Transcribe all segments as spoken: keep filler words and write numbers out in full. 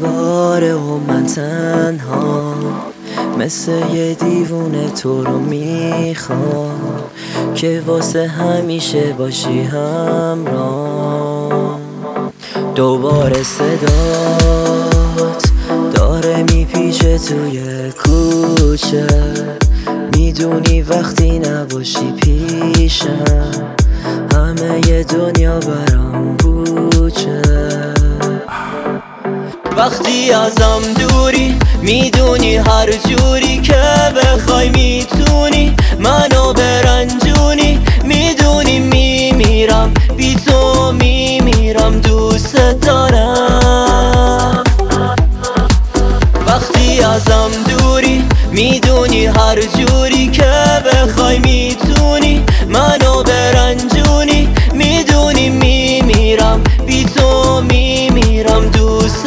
باره و من تنها مثل یه دیوونه تو رو میخوام که واسه همیشه باشی همراه. دوباره صدات داره میپیچه توی کوچه، میدونی وقتی نباشی پیشم همه ی دنیا برام بوچه. وقتی ازم دوری میدونی هر جوری که بخوای میتونی منو برنجونی، میدونی میمیرم بی تو میمیرم دوست دارم. وقتی ازم دوری میدونی هر جوری که بخوای میتونی منو برنجونی، میدونی میمیرم بی تو میمیرم دوست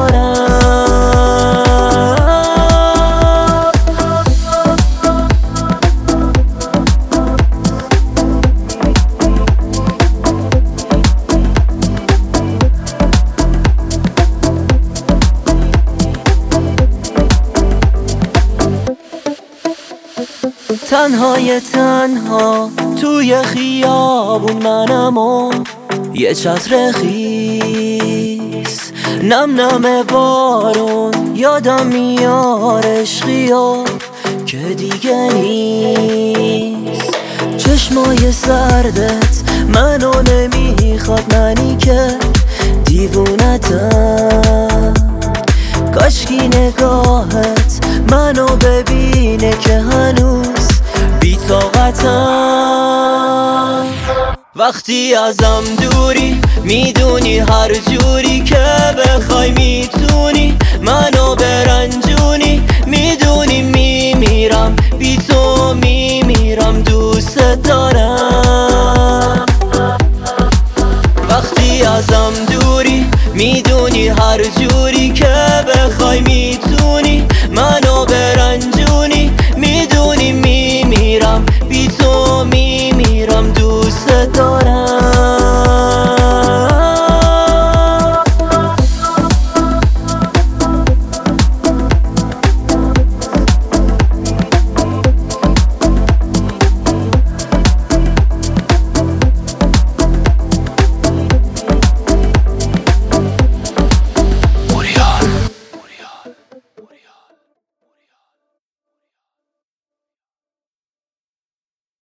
دارم. تنهای تنها توی خیابون منم و یه چتر خیس، نم نم بارون یادم میاد عشقی و که دیگه نیست. چشمای سردت منو نمیخواد، منی که دیوونتم. کاشکی نگاهت منو ببینه که هنوز بی طاقتم. وقتی ازم دوری میدونی هر جوری که بخوای میتونی منو برنجونی، میدونی میمیرم بی تو میمیرم دوست دارم. وقتی ازم دوری میدونی هر جوری که بخوای میتونی